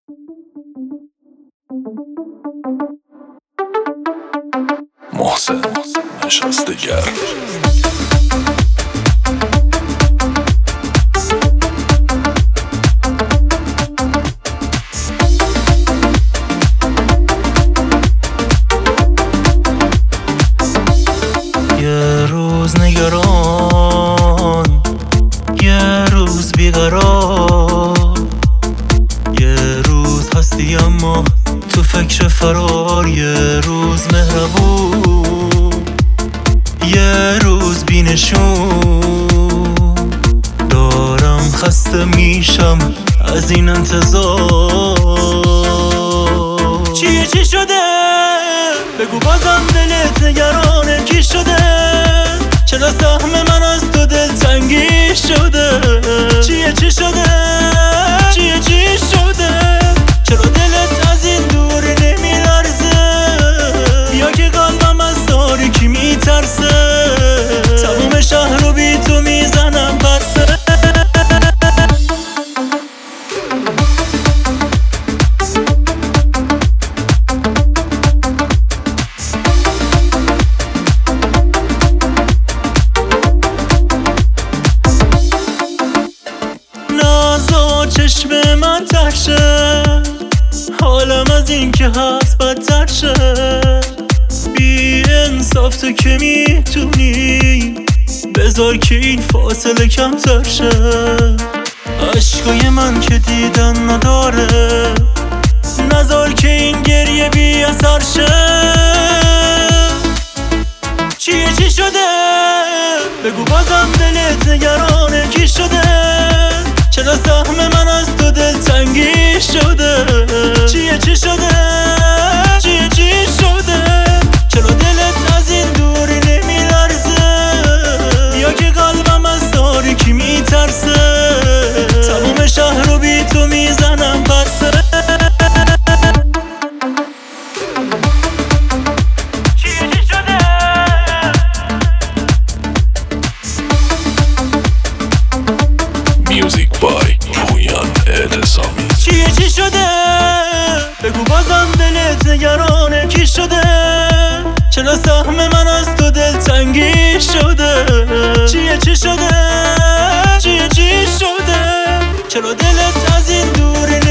محسن نشستگر. یه روز نگران، یه روز بیقرار، یه روز هستی اما تو فکر فرار، یه روز مهربون، یه روز بینشون. دارم خسته میشم از این انتظار. چی شده؟ بگو بازم دلت نگرانه کی شده؟ چرا سهم من از تو دلتنگی شده؟ چی شده؟ چی شده؟ چرا دلت از این دور نمیلرزه؟ بیا که قلبم از تاریکی میترسه، تموم شهر رو بی تو میزنم پرسه. نازا چشم من ترشه، حالم از این که هست بدتر شه. بی انصاف تو که میتونی بذار که این فاصله کمتر شه. عشقای من که دیدن نداره، نذار که این گریه بی اثر شه. چی شده؟ بگو بازم دلت نگرانه کی شده؟ چرا سهم من از تو دلتنگی شده؟ چی شده؟ چی شده؟ چرا دلت از این دوری نمیلرزه؟ بیا که قلبم از تاریکی میترسه، تموم شهر رو بی تو میزنم پرسه. میوزیک بای پویان اعتصامی. چی شده؟ بگو بازم دلت نگرانه کی شده؟ چرا سهم من از تو دلتنگی شده؟ چی شده؟ چی شده؟ چرا دلت از این دوری